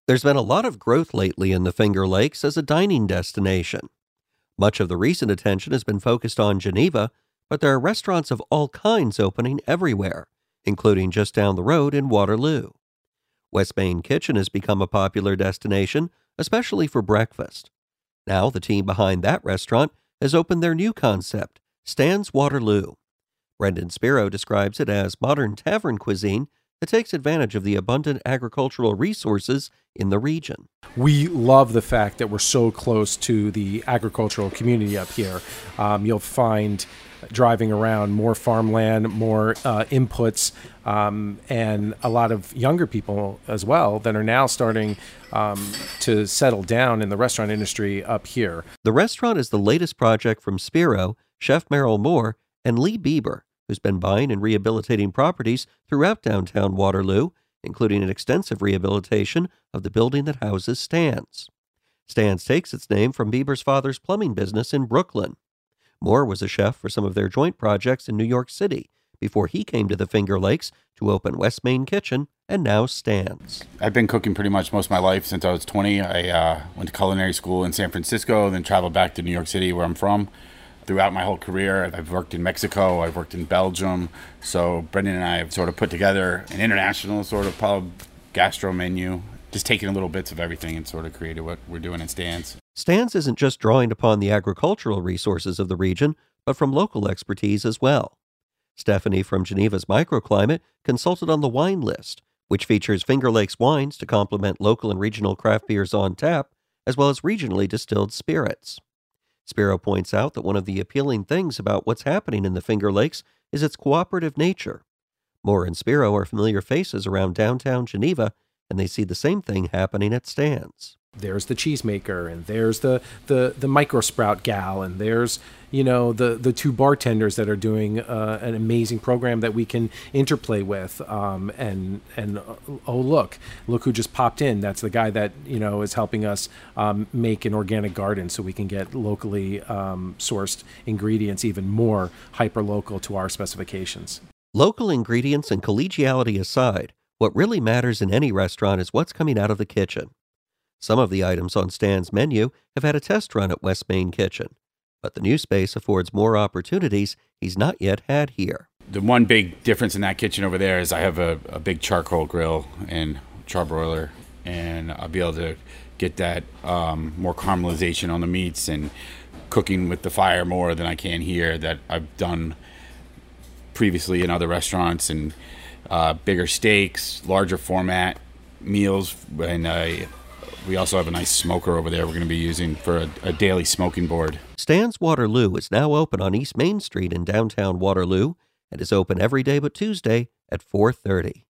There's been a lot of growth lately in the Finger Lakes as a dining destination. Much of the recent attention has been focused on Geneva, but there are restaurants of all kinds opening everywhere, including just down the road in Waterloo. West Main Kitchen has become a popular destination, especially for breakfast. Now, the team behind that restaurant has opened their new concept, Stan's Waterloo. Brendan Spiro describes it as modern tavern cuisine that takes advantage of the abundant agricultural resources in the region. We love the fact that we're so close to the agricultural community up here. You'll find driving around more farmland, more inputs, and a lot of younger people as well that are now starting to settle down in the restaurant industry up here. The restaurant is the latest project from Spiro, Chef Merrill Moore, and Lee Bieber, who's been buying and rehabilitating properties throughout downtown Waterloo, including an extensive rehabilitation of the building that houses Stan's. Stan's takes its name from Bieber's father's plumbing business in Brooklyn. Moore was a chef for some of their joint projects in New York City before he came to the Finger Lakes to open West Main Kitchen and now Stan's. I've been cooking pretty much most of my life since I was 20. I went to culinary school in San Francisco, then traveled back to New York City, where I'm from. Throughout my whole career, I've worked in Mexico, I've worked in Belgium. So Brendan and I have sort of put together an international sort of pub gastro menu, just taking little bits of everything and sort of created what we're doing at Stan's. Stan's isn't just drawing upon the agricultural resources of the region, but from local expertise as well. Stephanie from Geneva's Microclimate consulted on the wine list, which features Finger Lakes wines to complement local and regional craft beers on tap, as well as regionally distilled spirits. Spiro points out that one of the appealing things about what's happening in the Finger Lakes is its cooperative nature. Moore and Spiro are familiar faces around downtown Geneva, and they see the same thing happening at Stan's. There's the cheesemaker, and there's the micro sprout gal, and there's the two bartenders that are doing an amazing program that we can interplay with. And oh look who just popped in. That's the guy that is helping us make an organic garden so we can get locally sourced ingredients, even more hyper local to our specifications. Local ingredients and collegiality aside, what really matters in any restaurant is what's coming out of the kitchen. Some of the items on Stan's menu have had a test run at West Main Kitchen, but the new space affords more opportunities he's not yet had here. The one big difference in that kitchen over there is I have a big charcoal grill and charbroiler, and I'll be able to get that more caramelization on the meats and cooking with the fire more than I can here that I've done previously in other restaurants, and bigger steaks, larger format meals, and we also have a nice smoker over there we're going to be using for a daily smoking board. Stan's Waterloo is now open on East Main Street in downtown Waterloo and is open every day but Tuesday at 4:30.